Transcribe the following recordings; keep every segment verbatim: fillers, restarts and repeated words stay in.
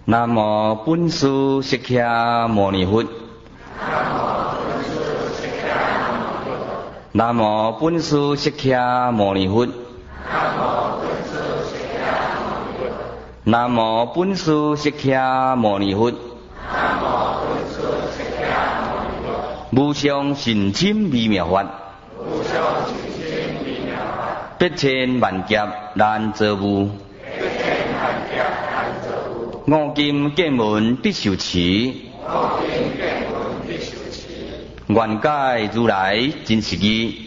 南无本师释迦牟尼佛。南无本师释迦牟尼佛。南无本师释迦牟尼佛。无上甚深微妙法，百千万劫难遭遇。五金见闻必受持，愿解如来真实义。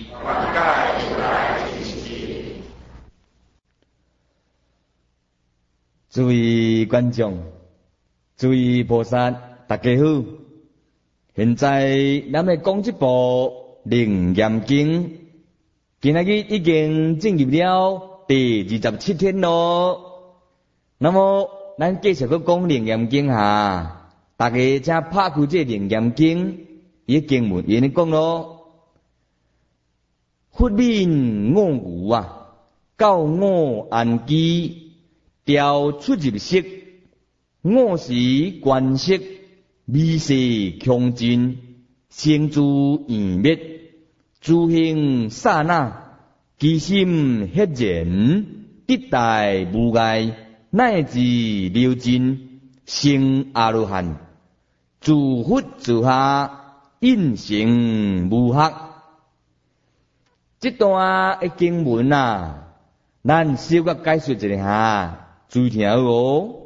诸位观众，诸位菩萨，大家好。现在咱们讲这部《楞严经》，今仔日已经进入了第二十七天咯。那么咱继续去讲《楞严经》哈，大家请拍开这《楞严经》伊经文，伊咧讲咯：佛名我无啊，教我安基，调出入息，我是观色。微世强尽，生诸缘灭，诸行刹那，其心赫然，得大无碍，乃至了尽，成阿罗汉，自佛自下，因成无黑。这段的经文啊，咱小可解说一下哈，注意听哦。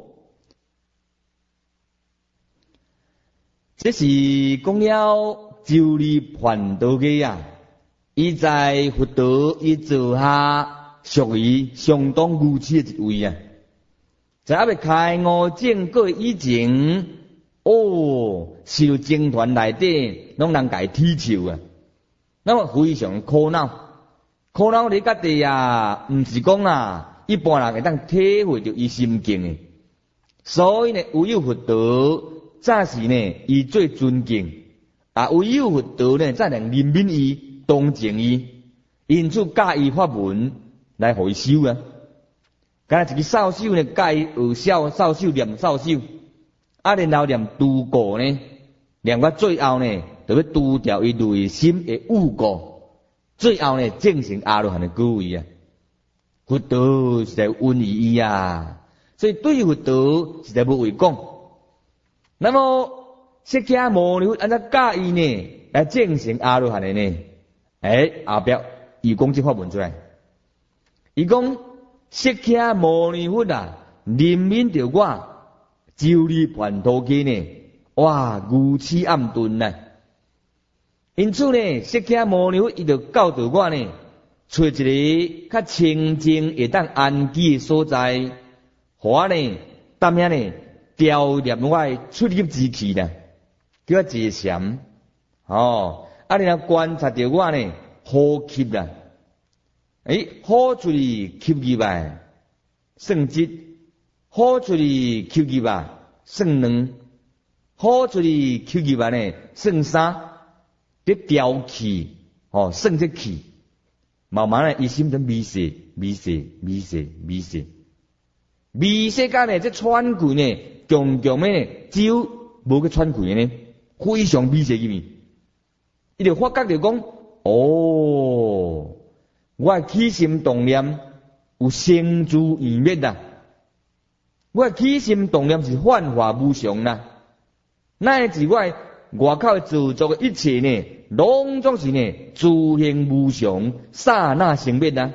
这是讲了周立传道嘅呀，伊在佛道伊座下属于相当牛气的一位啊。在还未开悟正果以前，哦，受僧团内底拢人家踢球啊，那么非常苦恼。苦恼你家己啊，毋是讲啊，一般人会当体会到伊心境的，所以呢，唯有佛道。早时呢，伊最尊敬，啊，唯有佛道呢，才能怜悯伊、同情伊，因此教伊法门来互伊修啊。敢若一个扫帚呢，教伊学扫扫帚念扫帚，啊，然后念度过呢，念到最后呢，就要除掉伊内心的污垢，最后呢，证成阿罗汉的果位啊。佛道实在恩于伊啊，所以对佛道实在无话讲。那么释迦牟尼佛安怎教伊呢？来证成阿罗汉的呢？诶，后壁伊讲这法文出来，伊讲释迦牟尼佛啊，怜悯着我，周立传道经呢，哇，如此暗顿呐。因此呢，释迦牟尼佛伊就教导我呢，找一个较清净会当安居的所在，互我呢，当遐呢。调念我出入之气啦，叫我坐禅。哦，啊，你若观察着我呢，呼吸啦，诶，呼出去吸入来，算一；呼出去吸入来，算两；呼出去吸入来呢，算三。这调气，哦，算这气，慢慢呢，伊心中微细、微细、微细、微细，微细间呢，这喘气呢。强强的呢，只有无去喘气呢，非常微细入面，伊就发觉着讲，哦，我起心动念有生诸缘灭啦，我起心动念是幻化无常啦，乃至我外口自作的一切呢，拢总是呢自行无常，刹那生灭啦，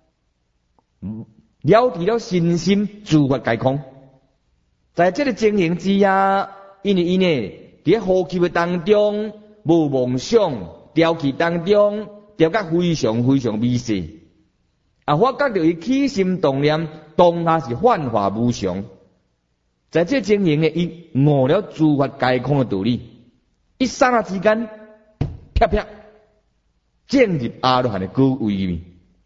了除了身心自发解空。在这个情形之下，因为伊呢，伫呼吸的当中无妄想，调气当中调甲非常非常微细，啊，发觉到伊起心动念当下是幻化无常。在这情形呢，伊悟了诸法解空的道理，一刹那之间，啪啪，进入阿罗汉的果位里面。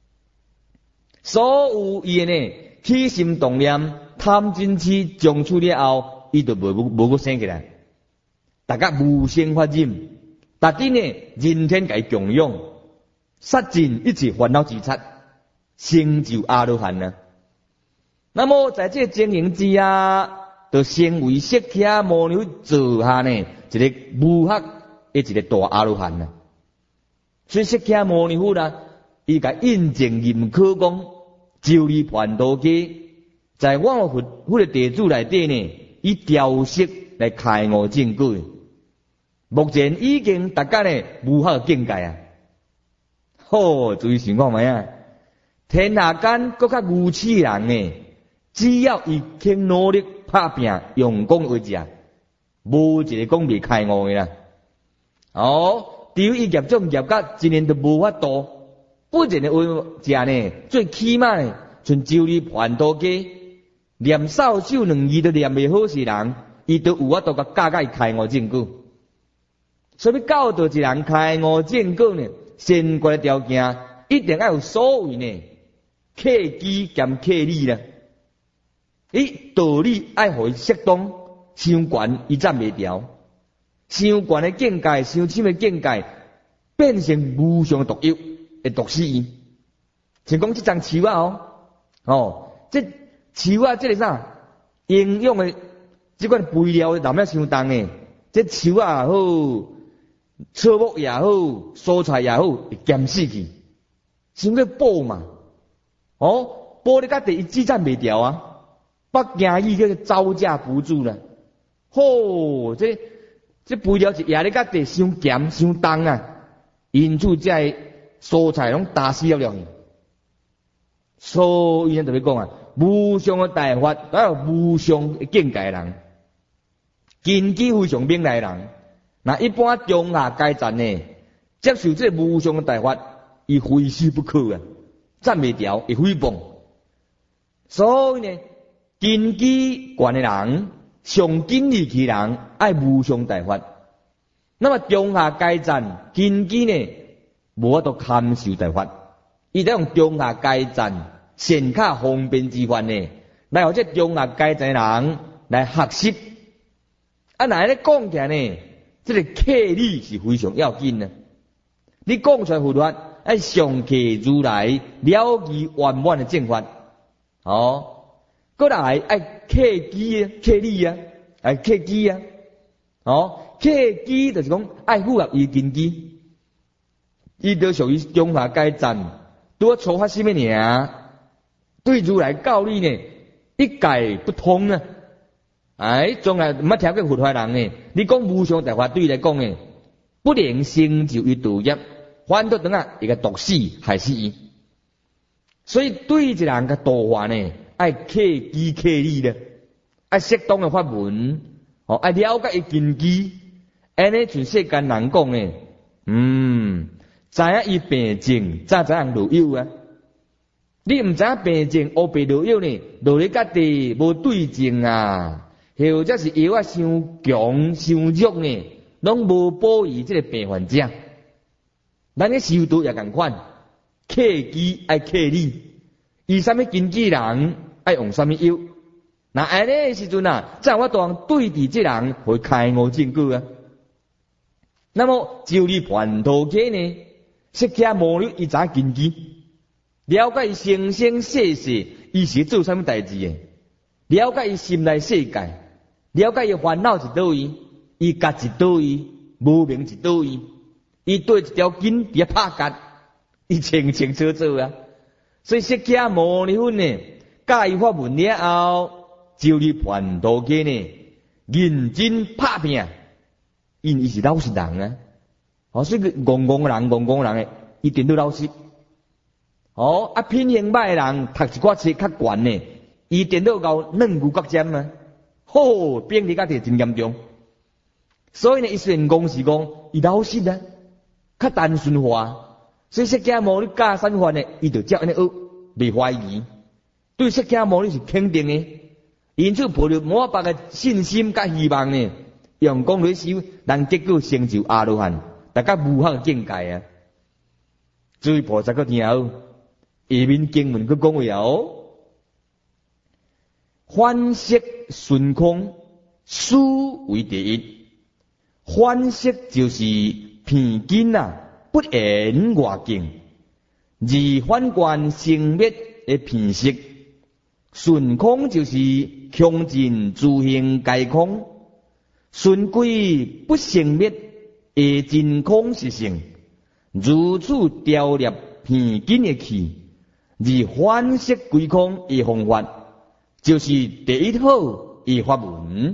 所有伊呢，起心动念。贪嗔痴将出了后，伊就无无无生起来，大家无生法忍，但啲呢人天界供养，杀尽一切烦恼之贼，成就阿罗汉呢。那么在这经营之下， 就成为释迦牟尼佛座下呢一个无学的一个大阿罗汉啊。所以释迦牟尼佛啊，伊甲印证认可讲，咒力盘陀家在我佛佛的地主内底呢，以雕饰来开悟正果。目前已经达到呢无学境界啊！好，注意想看卖啊！天下间搁较愚痴人呢，只要伊肯努力打拼，用功为食，无一个讲未开悟的啦。哦，除伊业种业甲一年都无法度，不然的为食呢，最起码呢，像咒力盘陀家，念少手两字都念袂好是人，伊都有法度甲教甲伊开悟正果。所以教导一人开悟正果呢，先决条件一定要有所谓呢，客机兼客理啦。伊道理爱互伊适当，伤悬伊站袂牢，伤悬的境界、伤深的境界，变成无上的毒药，会毒死伊。像讲这张树啊哦，哦，这树啊，这个啥营养的这款肥料的含量伤重的，这树啊好。草木也好，蔬菜也好，会减死去。先去补嘛，哦，补你家己伊支撑袂掉啊，北京伊个招架不住啦。吼、哦，这这肥料是也你家己伤咸伤重啊，因此这蔬菜拢打死了了。所以特别讲啊，无上的大法，都有无上的境界人，根基非常明来人。那一般中下阶层呢，接受这无上的大法，伊非死不可啊，站袂牢，会诽谤。所以呢，根基悬的人，上紧力气人，爱无上大法。那么中下阶层根基呢，无法度堪受大法，伊得用中下阶层显卡方便之法呢，来互这中下阶层的人来学习。啊，那咧讲起来呢？这个客理是非常要紧的。你讲出来佛法，爱上客如来了其圆满的正法。哦，过来爱客机啊，客理啊，爱客机啊。哦，客机就是讲爱符合伊根基，伊都属于中下阶层。拄初发什么呢？对如来教理呢，一概不通啊。哎，从来毋捌听过佛法人呢。你讲无上大法对伊来讲呢，不能成就伊道业，反倒等下伊个毒死害死伊。所以对一人个道法呢，爱客机客理咧，爱适当的法门，哦，爱了解伊根基。安尼全世间人讲呢，嗯，知影伊病症，才知影路有啊。你毋知影病症，黑白路有呢，路你家己无对症啊。或者是药啊伤强伤弱呢，拢无保佑这个病患者。咱咧修道也共款，客机爱客理，伊啥物根基人爱用啥物药。那安尼诶时阵啊，才有法度对治这人会开悟正果啊。那么就你盘陀家呢，释迦牟尼伊知根基，了解伊生生世世伊是做啥物代志诶，了解伊心内世界。了解伊烦恼是倒位，伊家是倒位，无明是倒位，伊对一条筋伫拍结，伊清清楚楚啊。所以释迦牟尼佛呢，教伊法门了后，就你盘陀家呢，认真拍拼，因伊是老实人啊。哦，所以戆戆人、戆戆人诶，一定都老实。哦，啊，品行歹人，读一寡书较悬呢，伊电脑搞嫩牛角尖啊。吼，变离家己真严重，所以呢，伊虽然讲是讲伊老实啊，较单纯化，所以释迦牟尼教散法呢，伊就照安尼学，袂怀疑，对释迦牟尼是肯定的，因此抱着满百个信心甲希望呢，用功来修，人结果成就阿罗汉，大家无限境界啊！诸位菩萨个听好，下面经文佢讲话哦。反色顺空，思为第一。反色就是偏见啊，不言外境；而反观生灭的偏色。顺空就是穷尽自行皆空，顺归不生灭，而真空实性。如此调摄片紧的气，而反色归空的方法，就是第一好的法门。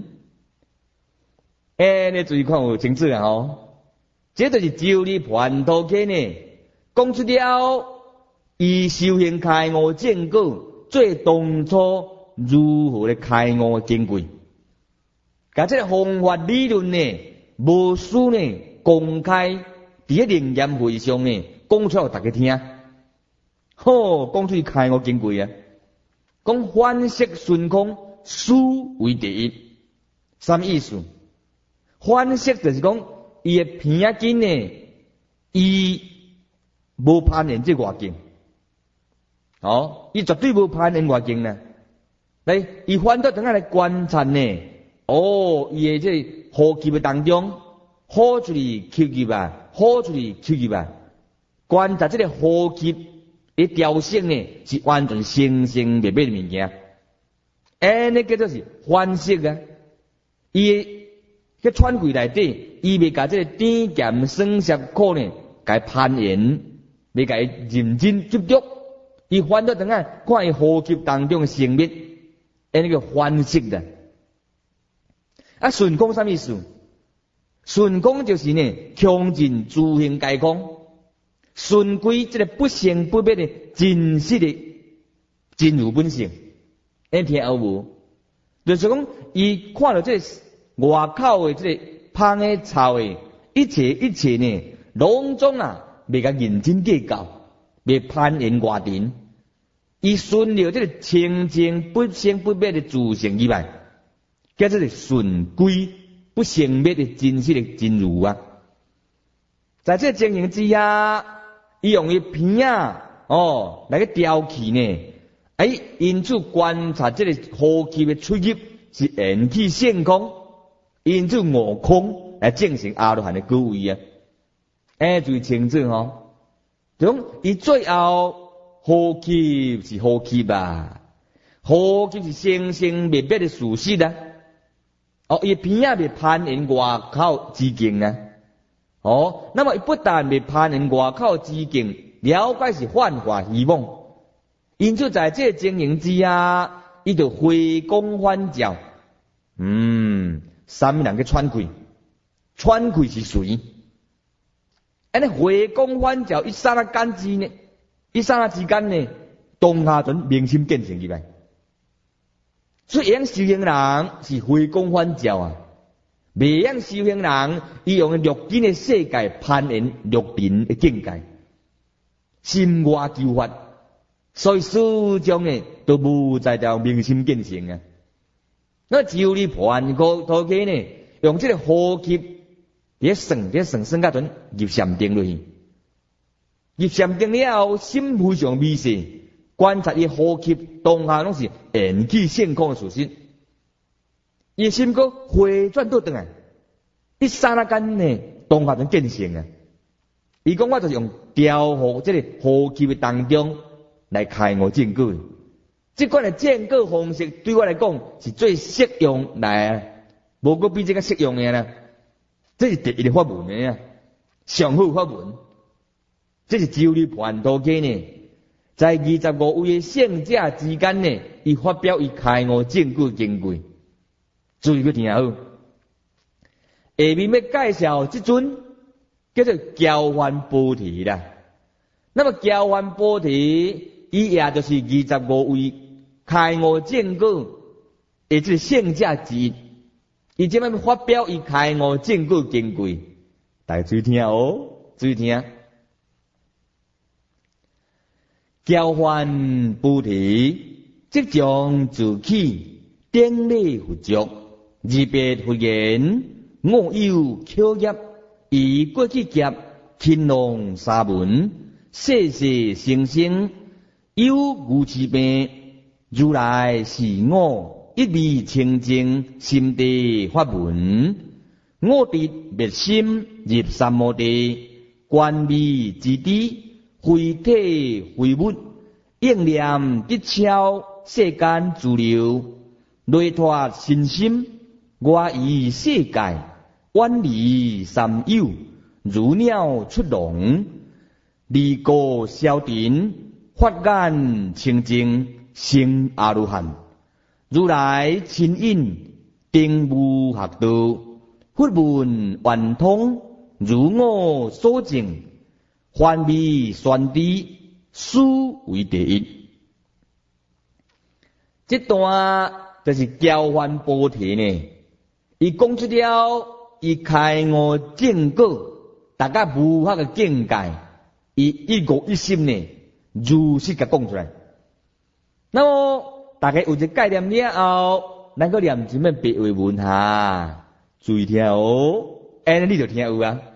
哎，你注意看有清楚啊吼，这就是周礼盘陀经呢，讲出了以修行开悟正果，最当初如何的开悟的经过。甲这个方法理论呢，无私呢公开伫个灵验会上呢，讲出来大家听。好，讲出开悟经过啊，讲反色顺空，思为第一。什么意思？反色就是讲，伊个片仔筋呢，伊无攀缘这外境，哦，伊绝对无攀缘外境呢。来，伊反倒等下来观察呢，哦，伊个这呼吸的当中，呼出去吸入啊，呼出去吸入啊，观察这个呼吸的调性呢，是完全生生灭灭的物件。哎，那叫做是反色啊，伊。个喘气内底，伊未甲这个甜咸酸涩苦呢，甲攀缘，未甲伊认真执着，伊反倒等下看伊呼吸当中的生灭，哎，那个反色的。啊，顺空什么意思？顺空就是呢，穷尽自行皆空，顺归这个不生不灭的真实的真如本性。你听有无？就是讲，伊看到这个。外口的这个芳的臭的，一切一切呢，拢总啊，未甲认真计较，未攀缘外尘，伊顺了这个清净不生不灭的自性以外，叫做是顺归不生灭的真实的真如啊。在这情形之下，伊用伊片啊，哦，来个调气呢，哎，因此观察这个呼吸的出入是缘起现空。因此悟空来证成阿罗汉的果位啊！哎，注意清楚吼，种伊最后呼吸是呼吸吧，呼吸是生生灭灭的事实啊！哦，伊片仔未攀缘外口之境啊！哦，那么伊不但未攀缘外口之境，了解是幻化希望，因此在这情形之下，伊就回光返照，嗯。三人嘅喘气，喘气是谁？安尼回光返照，一刹那间之呢，一刹那之间呢，当下阵明心见性入来。所以，样修行人是回光返照啊，未样修行人，伊用六根嘅世界攀缘六尘嘅境界，心外求法，所以始终呢都无在条明心见性啊。那周礼盘陀经呢，用这个呼吸，咧算咧算算甲阵入禅定落去，入禅定了后，心非常微细，观察伊呼吸当下拢是缘起现空的事实，伊心个回转倒转来，一刹那间呢，当下阵见性啊！伊讲我就是用调和这个呼吸的当中来开悟正果。这款的正果方式对我来讲是最适用来，无个比这个适用的啦。这是第一个法门的啊，上好法门。这是周礼盘陀经呢，在二十五位圣者之间呢，伊发表伊开悟正果经过。注意去听好。下面要介绍这尊叫做交换菩提啦。那么交换菩提，伊也就是二十五位。开悟正果，也就是圣者之一。伊即摆发表伊开悟正果经过，大家注意听哦，注意听。交换菩提，即将自起，顶礼佛足，二别佛言，我有口业，以过去劫，勤弄三门，世世生生，有无持病。如来是我一味清净心地法门，我伫灭心入三摩地，观味之地，非体非物，应念一超世间自流， 累脱身心，外于世界，远离三有，如鸟出笼，离过消尘，发眼清净，成阿罗汉。如来亲引定无学道，佛闻圆通，如我所证，凡未宣知，殊为第一。这段就是交换菩提呢，伊讲出了伊开悟正果，大家无法嘅境界，伊一悟一心呢，如实嘅讲出来。那么大家有一个概念了后，咱个念前面白话文哈，注意听哦，安尼你就听有啊。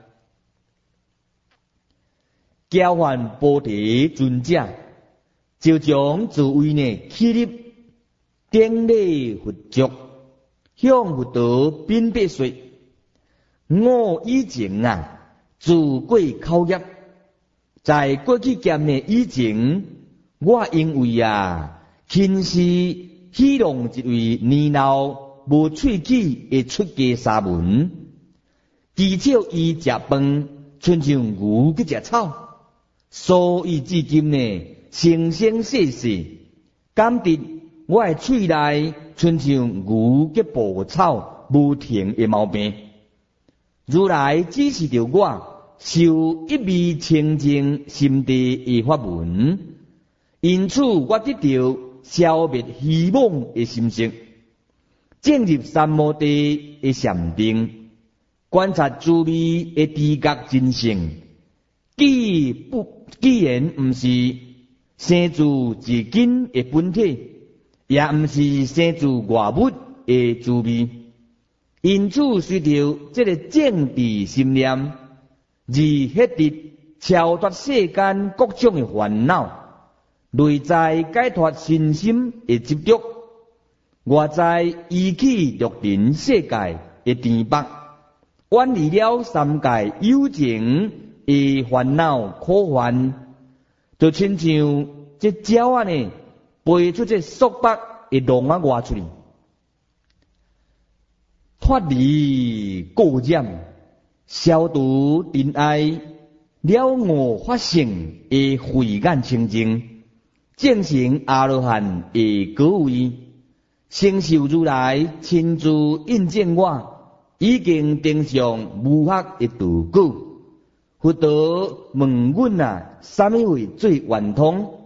交换菩提尊者，就将自位呢起立，顶礼佛足，向佛道禀白说：我以前啊，自过口业，在过去劫呢以前，我因为啊。轻视戏弄一位年老无喙齿的出家沙门，至少伊食饭亲像牛去食草，所以至今呢，生生世世感得我的喙内亲像牛去捕草无停的毛病。如来指示着我修一味清净心地的法门，因此我得到消灭希望的心性，进入三摩地的禅定，观察诸味的知觉真性。既不既然不是生自自根的本体，也不是生自外物的诸味，因此随着这个正知心念，而迄得超脱世间各种的烦恼。内在解脱身心的执着，外在依起六尘世界的颠簸，远离了三界有情的烦恼苦患，就亲像这鸟啊呢，飞出这束缚的笼啊外出去，脱离过染，消除尘埃，了我法性的慧眼清净。正成阿罗汉的果位，承受如来亲自印证我，已经登上无学的道果。佛道问阮啊，啥物为最圆通？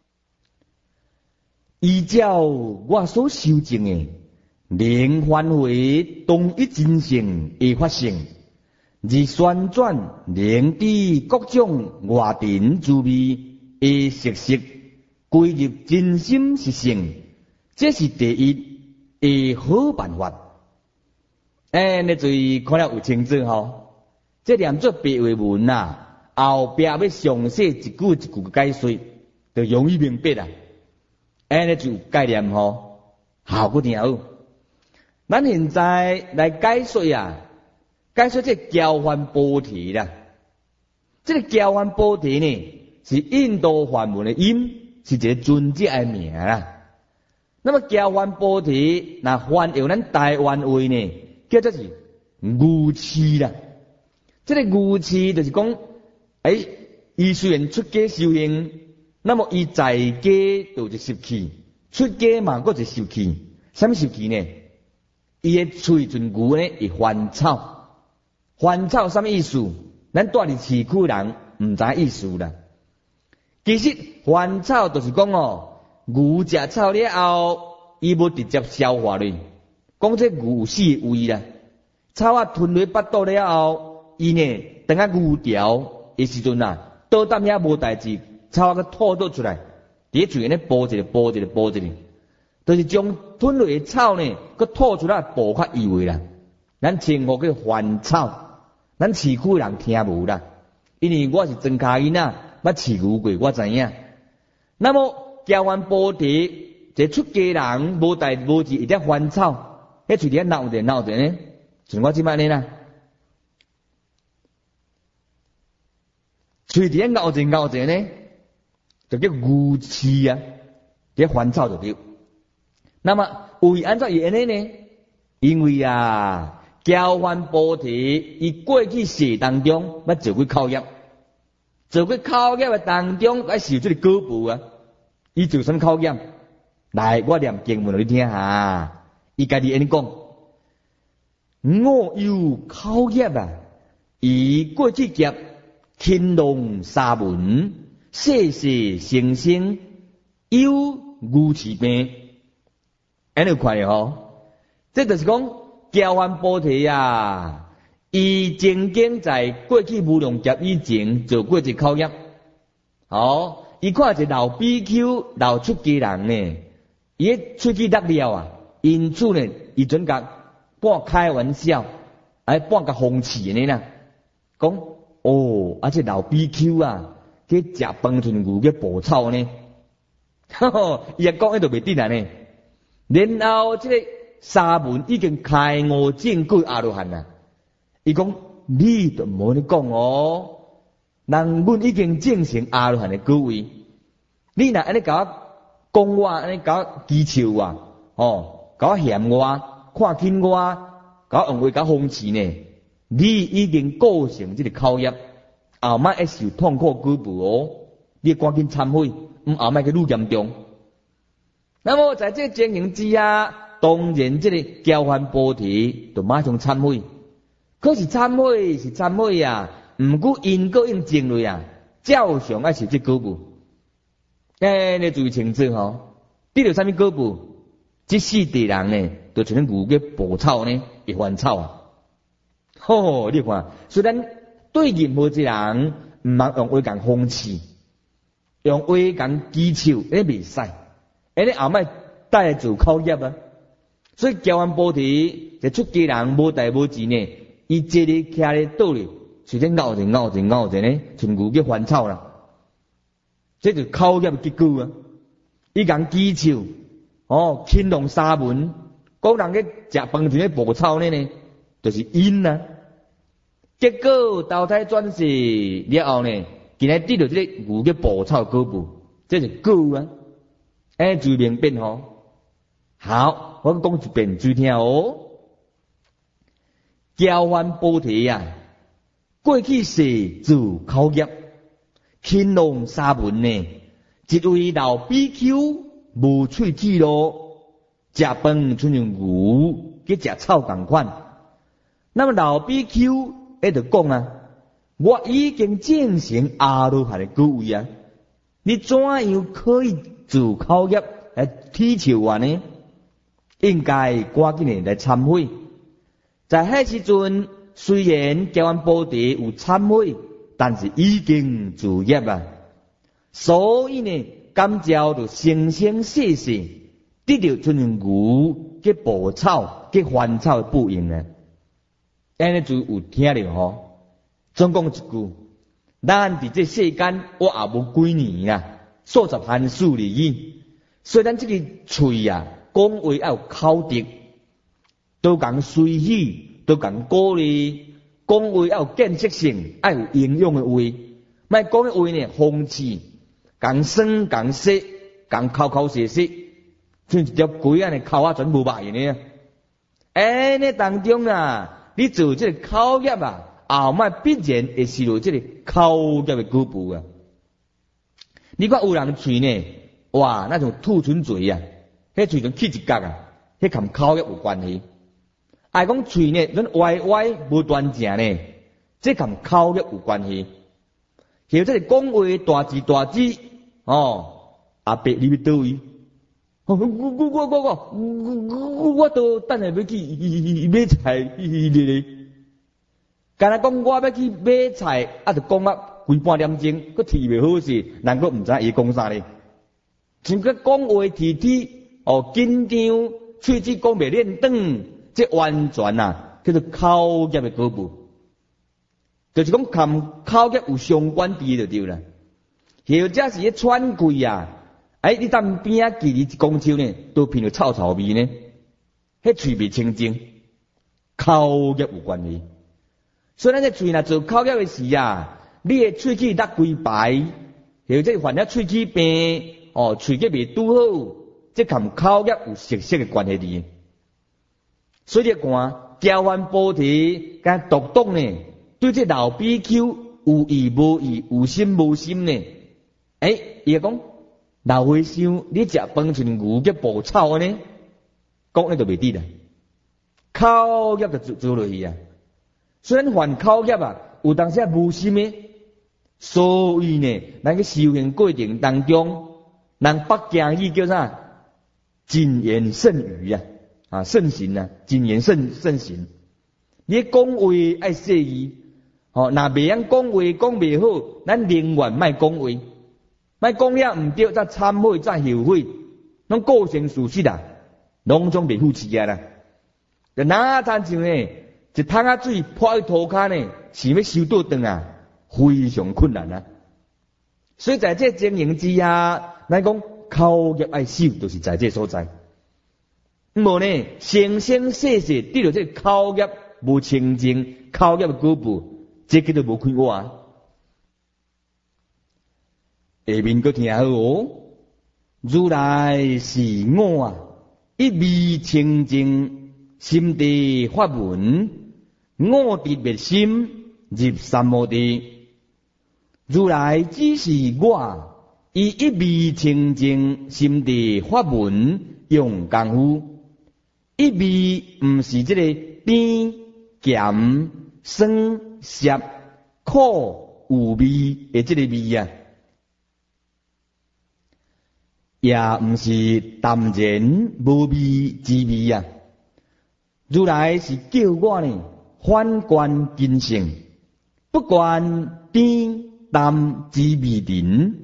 依照我所修证的，能返回同一真性的法性，而旋转能知各种外尘诸味的实色。归入真心实性，这是第一的好办法。哎，你注意看了有清楚吼，这念做白话文啊，后壁要详细一句一句解说，就容易明白啦。哎，你就有概念吼，效果挺好。咱现在来解说啊，解说这交换菩提啦。这个交换菩提呢，是印度梵文的音。是一个尊者的名啦。那么交换菩提，那翻用咱台湾话呢，叫做是牛痴啦。这个牛痴就是讲，诶、欸，伊虽然出家修行，那么伊在家就一习气，出家嘛佫一习气。什么习气呢？伊的嘴唇牛呢会烦草，烦草什么意思？咱住伫市区人唔知意思啦。其实烦草就是讲哦，牛食草了后，伊无直接消化咧，讲这牛有四胃啦。草啊吞落腹肚了后，伊呢等下牛条的时阵啊，倒啖遐无代志，草啊个吐倒出来，伫嘴咧剥一个剥一个剥一个，就是将吞落的草呢，佮吐出来剥较易为啦。咱称呼叫烦草，咱市区人听无啦，因为我是庄卡囡仔。捌饲牛过，我知影。那么交换菩提，这出家人无代无志，一点烦草，迄嘴底闹者闹者呢？像我即摆呢啦，嘴底闹者闹者呢，就叫牛痴啊，这烦草就对。那么为安怎会安尼呢？因为啊，交换菩提，伊过去世当中，捌做过考验，做过考验的当中，爱受这个果报啊。伊做什么考验？来，我念经文给你听下。伊家己安尼讲，我有考验啊，以过去劫勤龙沙文，世世生生有牛饲病，安尼看咧吼，这就是讲交换菩提啊，伊曾经在过去无量劫以前做过一考验，好，伊看一个老比丘、老出家人呢，伊出去得了啊，因此呢，伊准甲半开玩笑，哎，半甲讽刺呢啦，讲哦，啊这老比丘啊，去食饭阵牛去捕草呢，哈哈，伊也讲迄度袂得啦呢。然后这个沙门已经开悟正果阿罗汉啦，伊讲你都无咧讲哦，人阮已经证成阿罗汉的果位，你若安尼甲我讲我，安尼甲我讥笑我，哦，甲我嫌我，看轻我，甲我用话甲讽刺呢，你已经构成这个考验，后摆会受痛苦果报哦，你赶紧忏悔，唔后摆去愈严重。那么在这经营之下，当然这个交换菩提就马上忏悔。可是忏悔是忏悔啊，毋过因果应证类啊，照常爱受这果报。诶，你注意清楚吼，得到啥物果报？这四地人呢，就像牛嘅捕草呢，会犯草啊。吼，你看，虽然对任何一个人毋通用话讲讽刺，用话讲讥笑，诶袂使。安尼后摆带来做考验啊，所以交换菩提就出家人无代无志呢，伊坐咧徛咧倒咧，随便咬者咬者咬者呢，像牛去翻草啦，这就考验结果啊！伊讲讥笑，哦，轻龙沙门，讲人去食饭阵咧捕草呢呢，就是因啊。结果投胎转世了后呢，竟然得到这个牛去捕草果报，这是果啊！哎，注意明白吼。好，我讲一遍注意听哦。交换菩提啊，过去世做考验，勤龙沙门呢，一位老比丘无喙齿咯，食饭像牛去食草共款。那么老比丘会就讲啊，我已经证成阿罗汉的果位啊，你怎样可以做考验来踢笑我呢？应该赶紧的来忏悔。在迄时阵，虽然交换菩提有忏悔，但是已经造业啊。所以呢，感召就生生世世得到像牛去捕草、去翻草的报应呢。安尼就有听着吼。总讲一句，咱伫这世间，我也无几年啦。数十汉数而已。虽然这个喙啊，讲话要有口德，都讲随喜，都讲鼓励，讲话要有建设性，要有营养的话，莫讲的话呢，讽刺，讲酸，讲涩，讲口口舌舌，像一条龟安尼口啊，全无卖呢啊！哎，那当中啊，你做这个考验啊，后摆必然会受到这个考验的果报啊！你看有人喙呢，哇，那种吐唇嘴啊，迄喙像起一角啊，迄跟口业有关系。爱讲喙呢，咱歪歪无端正呢，这跟口业有关系。或者是讲话大字大字，哦，阿伯你要倒位？我我我我我我我都等下要去买菜咧。干那讲我要去买菜，啊，就讲啊。规半点钟，佮提袂好势，人佮毋知伊讲啥咧。像佮讲话提提，哦紧张，喙齿讲袂练长，这完全啊叫做口业的果报，就是讲含口业有相关伫就对啦。或者是迄喘气啊，哎，你当边仔距离一公尺呢，都闻到臭臭味呢，迄喙味清净，口业有关系。所以咱这喙若做口业的事啊。你的喙齿落规排，或者患了喙齿病，哦，喙齿未拄好， 这含口业有息息的关系伫。所以你看交换菩提甲独独呢，对这老比丘有意无意，有心无心呢？诶，伊讲老和尚，你食饭像牛叫捕草呢？讲你就袂得啦，口业就做做落去啊。虽然犯口业啊，有当时无心的，所以呢，咱个修行过程当中，人北京语叫啥？谨言慎语啊，啊，慎行啊，谨言慎慎行。你讲话爱细意，哦，若袂晓讲话讲袂好，咱宁愿莫讲话，莫讲了毋对，则忏悔，则后悔，拢构成事实啊，拢总袂负气啊啦。就哪参像呢？一桶仔水泼去涂骹呢，想要收倒转啊，非常困难啊。所以在这经营之下，咱讲口业爱守，就是在这所在。无呢，生生世世得到这口业无清净，口业的果报，这叫做无开悟啊。下面个听好哦，如来是我啊，一味清净心地法门，我的灭心入三摩地。如来只是我，以一味清净心地法门用功夫。一味毋是这个甜、咸、酸、涩、苦、有味的这个味啊，也毋是淡然无味之味啊。如来是叫我呢反观今生，不管甜淡之味人，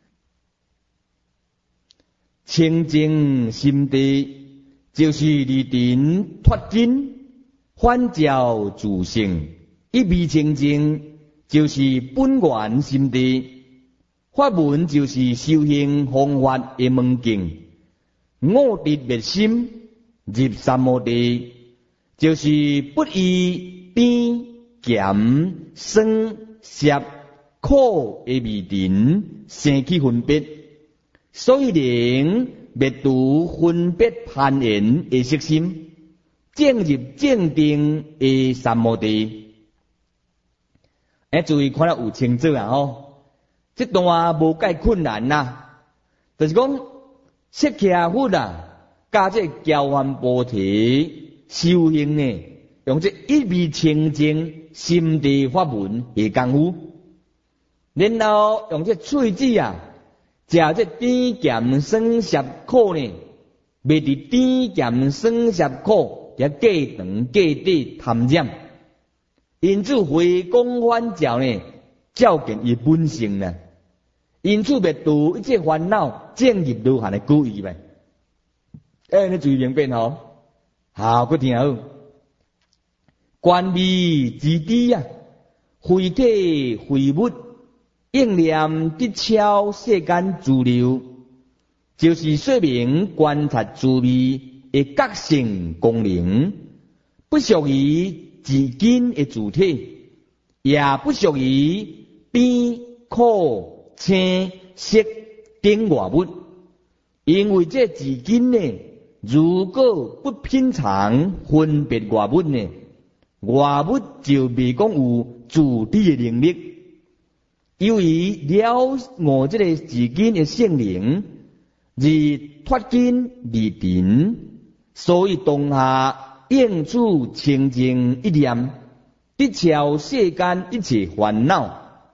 清净心地。就是离尘脱根，反照自性，一味清净，就是本源心地。法门就是修行方法的门径。我的灭心入三摩地，就是不以甜、咸、酸、涩、苦的味尘生起分别，所以能灭除分别攀缘的色心，进入正定的三摩地。哎，注意看了有清楚啊吼，这段无介困难呐，就是讲释迦佛啊，加这交换菩提修行呢，用这一味清净心地法门的功夫，然后用这喙子啊。食这甜咸酸涩苦呢，袂伫甜咸酸涩苦，也过长过短贪染，因此回光返照呢，照见伊本性呢，因此袂除一切烦恼，进入如汉的故意呗。哎，你注意明白吼？好，佮听好。观味之地啊，非体非物。应念得超世间自流，就是说明观察自味的觉性功能，不属于自根的主体，也不属于甜、苦、青、色等外物。因为这自根呢，如果不品尝分别外物呢，外物就未讲有自体的能力。由于了悟这个自根的性能，而脱根离尘，所以当下应处清净一念，得超世间一切烦恼。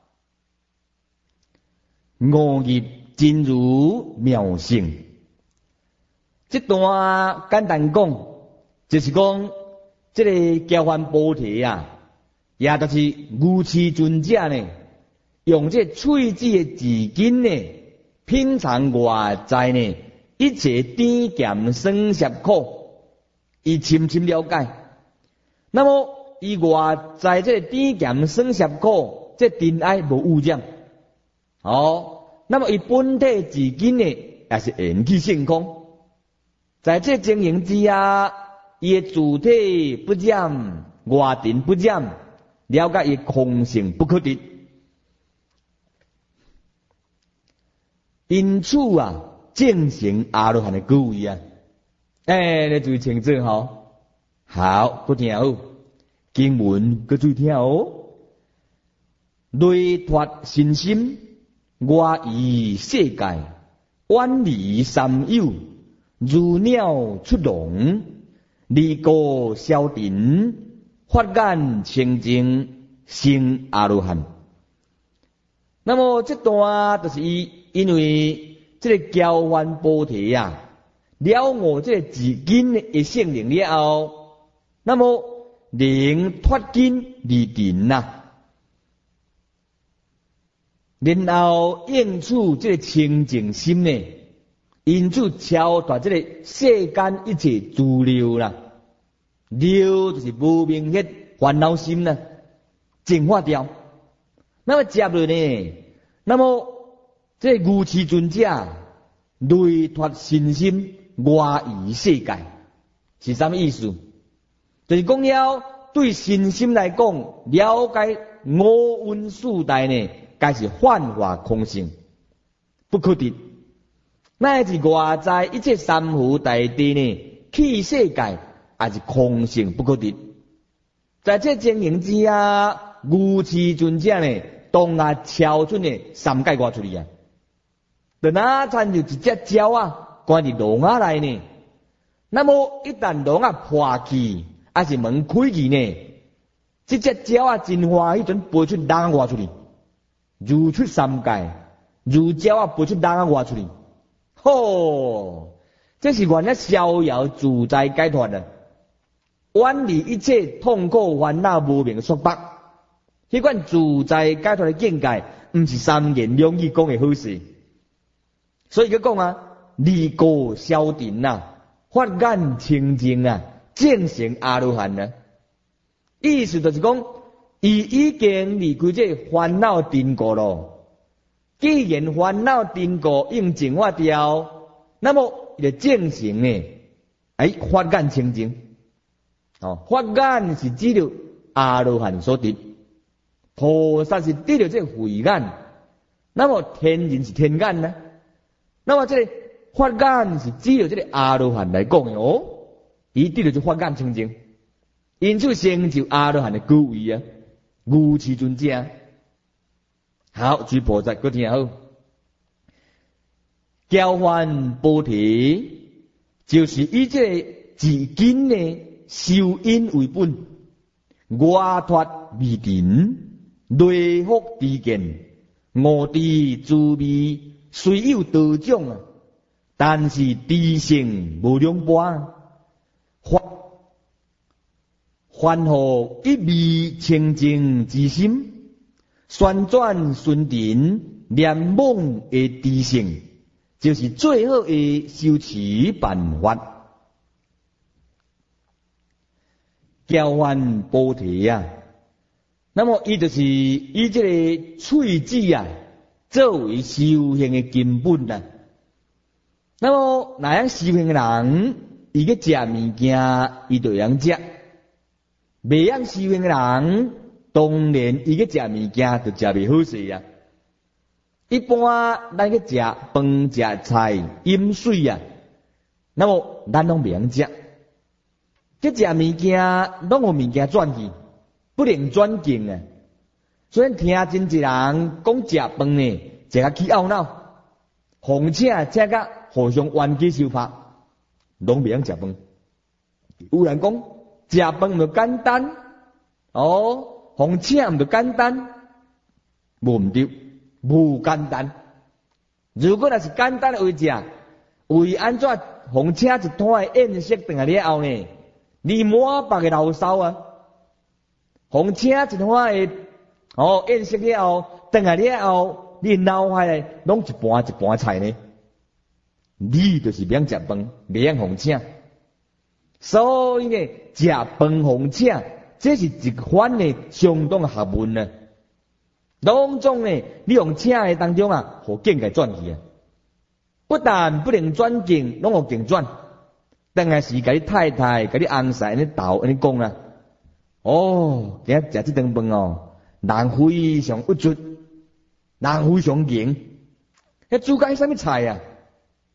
悟入真如妙性，这段简单讲，就是讲这个交换菩提啊，也就是如次尊者呢。用这喙子的自根呢，品尝外在呢一切甜咸酸涩苦，伊深深了解。那么伊外在这甜咸酸涩苦，这尘埃无污染。哦，那么伊本体自根呢，也是缘起性空。在这经营之下，伊的主体不染，外尘不染，了解伊空性不可得。因此啊， 证成阿罗汉的果位啊！哎，你注意清楚吼。好，搁听好，经文搁注意听哦。内脱身心，外移世界，远离三有，如鸟出笼，离过消定，发眼清净，成阿罗汉。那么这段就是伊因为这个交换菩提啊，了我这个自根的性灵了后，那么灵脱根离定呐。然后应处这个清净心呢，因此超脱这个世间一切诸流啦，流就是无明迄烦恼心啦，净化掉。那么接落呢，那么这个愚痴尊者内脱身心，外移世界，是啥么意思？就是讲了对身心来讲，了解五蕴四大呢。该是幻化空性，不可得。乃至外在一切三福大地呢，气世界也是空性不可得。在这经营之下，愚痴尊者呢，当下超出呢三界外出去啊。就那参就一只鸟啊，关伫笼仔内呢。那么一旦笼仔破去，还是门开去呢，这只鸟啊真欢喜，阵飞出笼外出去。如出三界，如鸟啊飞出笼仔外出去，吼！这是原来逍遥自在解脱啊，远离一切痛苦烦恼无明束缚。迄款自在解脱的境界，毋是三言两语讲的好事。所以佢讲啊，离过消定啊，发眼清净啊，证成阿罗汉啊。意思就是讲。伊已经离开这烦恼尘垢咯。既然烦恼尘垢已经净化掉，那么就证成呢，哎，发眼清净。哦，发眼是指着阿罗汉所得，菩萨是得着这慧眼，那么天人是天眼呢？那么这个发眼是指着这个阿罗汉来讲的哦，伊得着这发眼清净，因此成就阿罗汉的果位啊。愚痴尊者，好，诸菩萨各听好。交换菩提，就是以这个自根的修因为本，外脱未定，内福知见，我知滋味，虽有多种啊，但是知性无两般。还护一味清净之心，旋转顺定念梦的知性，就是最好的修持办法。交换菩提啊，那么伊就是以这个喙齿啊作为修行的根本啊。那么哪样修行的人，伊去食物件，伊就会晓食。未晓修行的人，当然伊去食物件就食袂好势啊。一般咱去食饭、食菜、饮水啊，那么咱拢袂晓食。去食物件，拢有物件转去，不能转境啊。所以听真一人讲食饭呢，食甲起懊恼，况且食甲互相冤家相拍，拢袂晓食饭。有人讲。食饭就简单，哦，红请唔就简单，无唔对，无简单。如果若是简单的为食，为安怎红请一摊的宴席等下了后呢？你满腹的牢骚啊！红请一摊的哦宴席了后，等下了后，你脑海内拢一盘一盘菜呢？你就是袂晓食饭，袂晓红请。所以呢，食饭红请，这是一番呢相当的学问呢。当中呢，你用请的当中啊，互境界转去啊，不但不能转境，拢互境转。当然是甲你太太、甲你翁婿安尼斗安尼讲啦。哦，今日食这顿饭哦，人非常不足，人非常硬。迄煮甲迄啥物菜啊？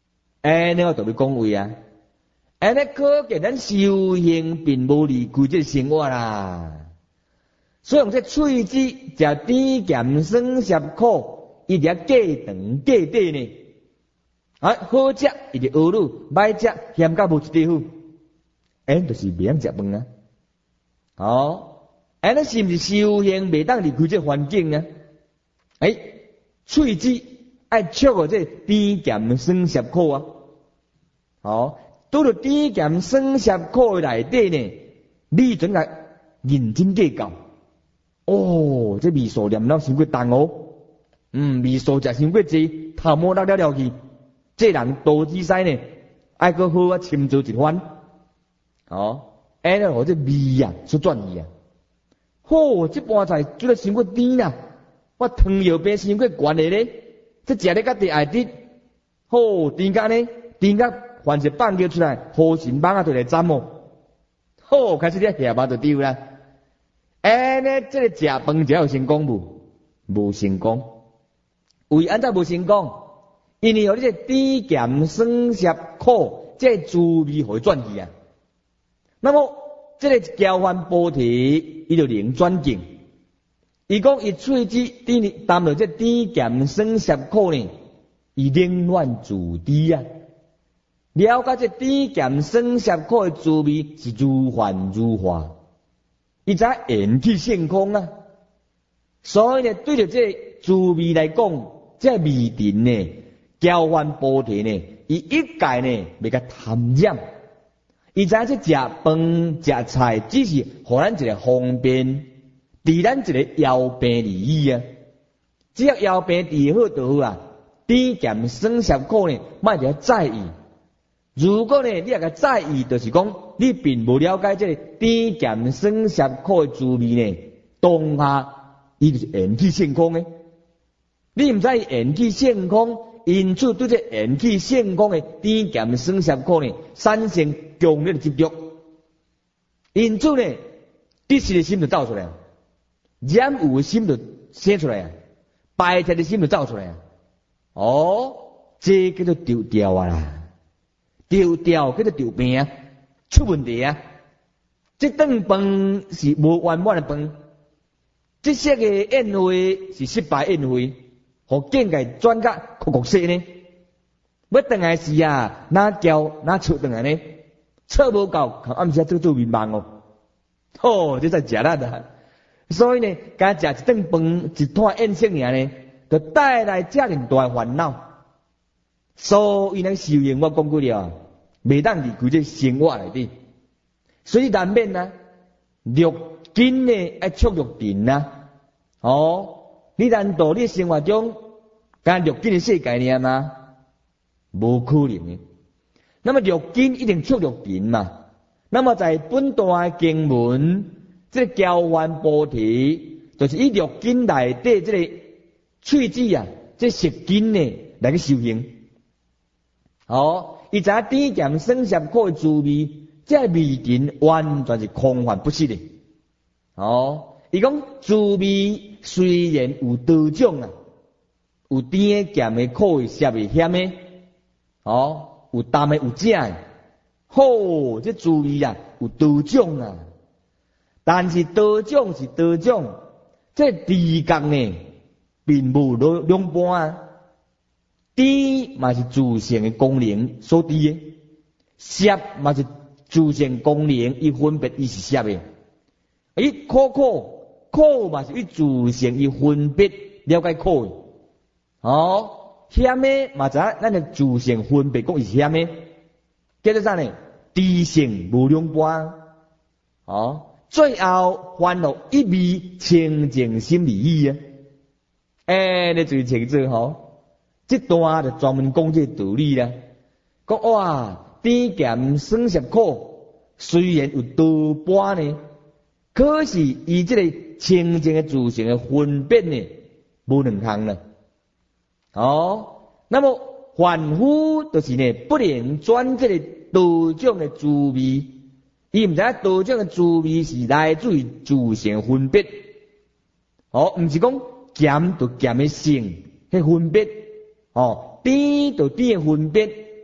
安尼我就要讲话啊。安尼可见咱修行并无离开这生活啦。所以用这喙子食甜咸酸涩苦，一直计长计短呢。啊，好食一直学女，歹食嫌甲无一地好，安就是袂晓食饭啊。哦。安尼是毋是修行袂当离开这环境啊？诶，喙子爱触个这甜咸酸涩苦啊！哦，拄着甜咸酸涩苦的内底呢，你准来认真计较。哦，这味素念了伤过重哦，嗯，味素食伤过济，头毛落了了去，这人多姿势呢，爱搁好啊深造一番。哦，安尼互这味啊所转移啊。好，这盘菜做得伤过甜啦，我糖尿病伤过悬的咧，这食咧甲地爱滴，好甜甲呢，甜甲凡是放叫出来，好神蠓啊就来斩哦，好开始咧下巴就丢啦。安尼这个食饭才有成功无？无成功。为安怎无成功？因为有你这甜咸酸涩苦，这滋味互转去啊。那么这个交换菩提，伊就能转境。伊讲伊喙子甜淡了这甜咸酸涩苦呢，伊冷暖自知啊。了解这甜咸酸涩苦的滋味是如幻如化，伊知缘起性空啊。所以呢，对着这滋味来讲，这味甜呢，交换菩提呢，伊一概呢袂甲贪染。伊知影这食饭食菜，只是互咱一个方便，治咱一个腰病而已啊。只要腰病治好就好啊。甜咸酸涩苦呢，莫着在意。如果呢，你也个在意，就是讲你并无了解这个甜咸酸涩苦的滋味呢，当下伊就是缘起性空的。你毋知缘起性空，因此对这缘起性空的甜咸酸涩苦呢，产生强烈的执着。因此呢，得失的心就走出来，染有的心就生出来啊，白切的心就走出来啊。哦，这叫做丢掉啊啦，丢掉叫做丢病啊，出问题啊。这顿饭是无圆满的饭，这些个宴会是失败宴会，互境界转甲酷酷色呢。要转来时啊，哪叫哪出转来呢？错无够，暗时做做面盲哦。哦，这才食力啊！所以呢，敢食一顿饭一摊宴席尔呢，就带来遮尔大烦恼。所以咱修行我讲过了，袂当离开这生活内底。所以难免啊，六根呢爱触六尘啊。哦，你难道你生活中敢六根的世界念吗？无可能的。那么六根一定触六尘嘛。那么在本段经文，这个交换菩提，就是以六根内底这个喙子啊，这色根呢来去修行。哦，伊知甜咸酸涩苦的滋味，这味尘完全是空幻不实的。哦，伊讲滋味虽然有多种啊，有甜的、咸的、苦的、涩的、咸的，哦，有淡的、有正的。好，这滋味啊有多种啊，但是多种是多种，这知觉呢并无两两般啊。甜嘛是自性的功能所致的，涩嘛是自性功能伊分别伊是涩的，伊苦苦苦嘛是伊自性伊分别了解苦的，哦，咸的嘛知咱的自性分别讲是咸的。叫做啥呢？知性无两般，哦，最后烦恼一味清净心理意啊！哎，你注意清楚吼，这段就专门讲这道理啦。讲哇，甜咸酸涩苦虽然有多般呢，可是伊这个清净的自性的分别呢，无两项了。哦，那么凡夫就是呢，不能转这个多种的滋味，伊毋知多种的滋味是来自于自性分别。哦，毋是讲咸就咸的性，迄分别。哦，甜就甜的分别。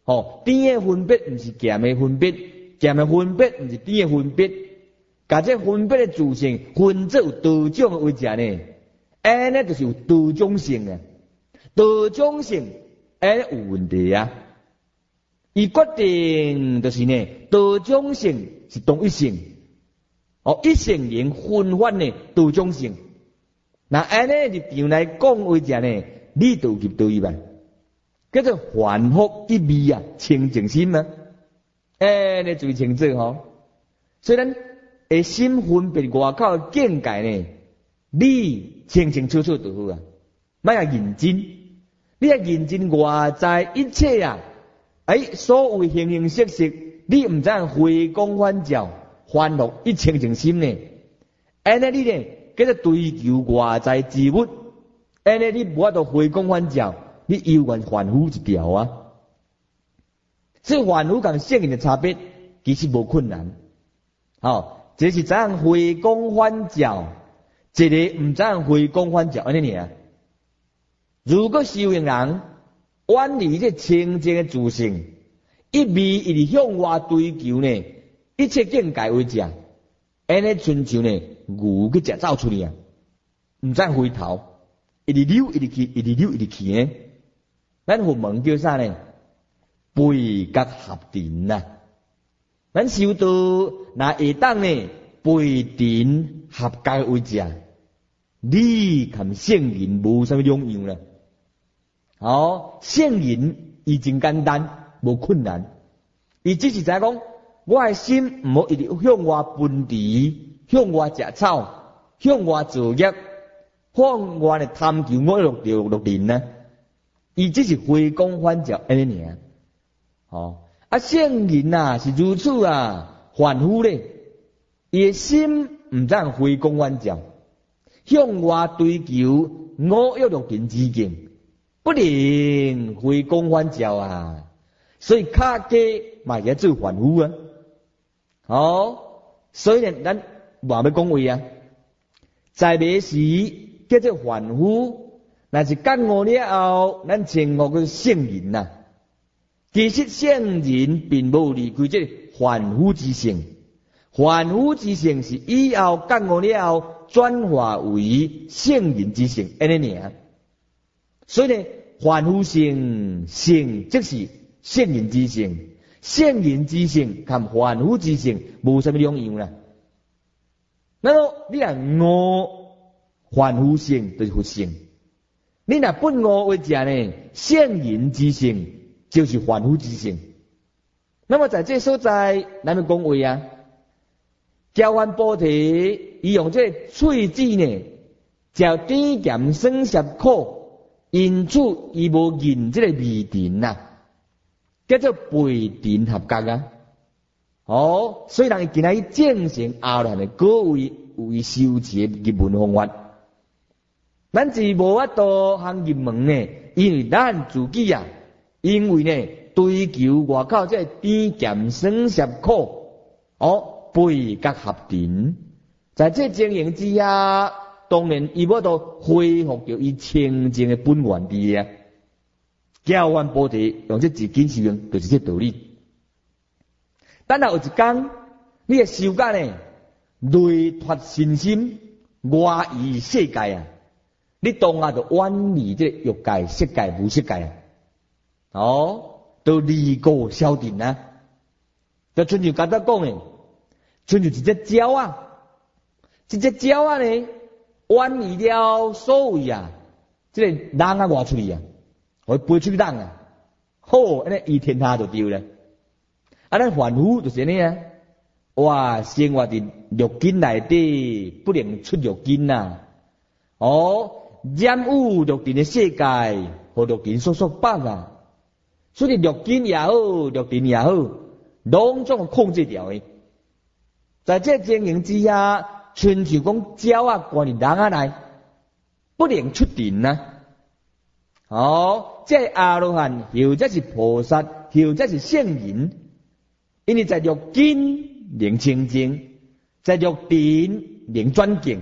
吼，甜的分别毋是咸的分别，咸的分别毋是甜的分别，甲这分别的自性分做有多种的为者呢？安尼就是有多种性啊，多种性安尼有问题啊。伊决定就是呢，多种性是同一性，哦，一性人分法呢多种性。那安尼立场来讲为者呢，你就入到伊吧，叫做凡夫一味啊，清净心啊，安尼最清楚吼。虽然会心分别外口的境界呢，你清清楚楚就好啊，莫啊认真，你啊认真外在一切啊。哎，所有形形色色，你毋知回光返照，欢乐一清净心呢？安尼你呢，叫做追求外在之物，安尼你无法度回光返照，你犹原凡夫一条啊。所以凡夫共圣人的差别，其实无困难。哦，这是怎样回光返照，一个毋知回光返照安尼尔。如果修行人远离这清净的自性，一味一直向外追求呢，一切境界为者，安尼亲像呢牛去食走出去啊，毋知回头，一直溜一直去，一直溜一直去呢。咱佛门叫啥呢？背觉合定呐。咱修道若会当呢背定合觉为者，你含圣人无啥物两样啦。好，圣人伊真简单，无困难。伊只是知影讲，我的心毋好一直向外奔驰，向外食草，向外造业，向外来贪求我乐着乐人呢。伊只是回光返照安尼尔。哦，啊圣人啊是如此啊，凡夫咧，伊的心毋知回光返照，向外追求我乐乐人之境。不能回光返照啊，所以卡加嘛也做凡夫啊。哦，所以呢，咱话要讲话啊，在未时叫做凡夫，若是觉悟了后，咱称呼佢圣人呐。其实圣人并无离开这凡夫之性，凡夫之性是以后觉悟了后转化为圣人之性，安尼尔。所以呢，凡夫性性即是圣人之性，圣人之性和凡夫之性无啥物两样啦。那么你若悟凡夫性就是佛性，你若不悟为者呢，圣人之性就是凡夫之性。那么在这所在，咱们讲话啊，交换菩提，伊用这喙子呢，叫甜咸酸涩苦。因此，伊无认这个味定呐，叫做背定合觉啊。哦，所以人伊今仔日正成后来的果位有伊修持的入门方法。咱是无法度通入门呢，因为咱自己啊，因为呢追求外口这甜咸酸涩苦，哦，背觉合定，在这经营之下。当然，伊要都恢复到伊清净的本源地啊！交换菩提用这自己修行，就是这道理。等下有一天，你的修觉呢，内脱身心，外移世界啊！你当下就远离这欲界、色界、无色界啊！哦，都离过消定啊！就亲像刚才讲的，亲像一只鸟啊，一只鸟啊呢？远离了所谓啊，这个人啊外出去啊，我飞出去人啊，好，安尼伊天下就对了。啊，咱凡夫就是安尼啊，哇，生活伫六根内底，不能出六根呐。哦，染污六尘的世界，和六尘所束缚啊。所以六根也好，六尘也好，拢总控制掉的。在这经营之下。亲像讲鸟啊，关入人啊来，不能出尘呐。哦，这阿罗汉或者是菩萨，或者是圣人，因为在六根能清净，在六尘能转境，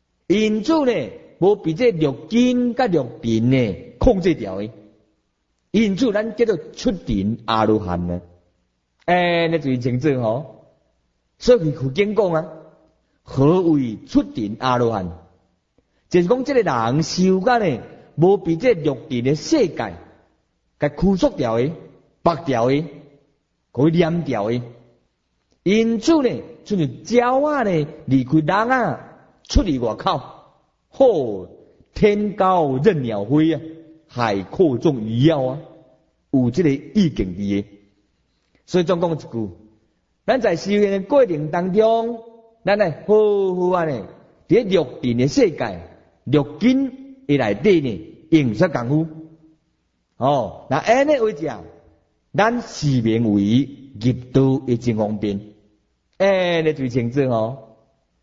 因此呢，无被这六根甲六尘呢控制掉的。 因此咱叫做出定阿罗汉呢。诶，那就是清楚吼。所以佛经讲啊，何为出定阿罗汉？就是讲这个人修干呢，无被这六定的世界，甲拘束掉的、绑掉的、可以念掉的。因此呢，就像鸟啊呢，离开人啊，出去外口，好天高任鸟飞啊，海阔纵鱼跃啊，有这个意境伫的。所以总讲一句，咱在修行的过程当中，咱呢好好啊呢，伫六定的世界。六根伊内底呢，用出功夫。哦，那安尼为讲，咱视名为入道一真方便。诶，你最清楚哦。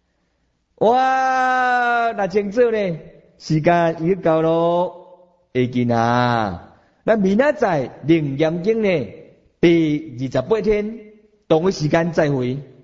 哇，那清楚呢？时间已经到咯，会见啊。那明仔载灵验经呢，第二十八天同一时间再会。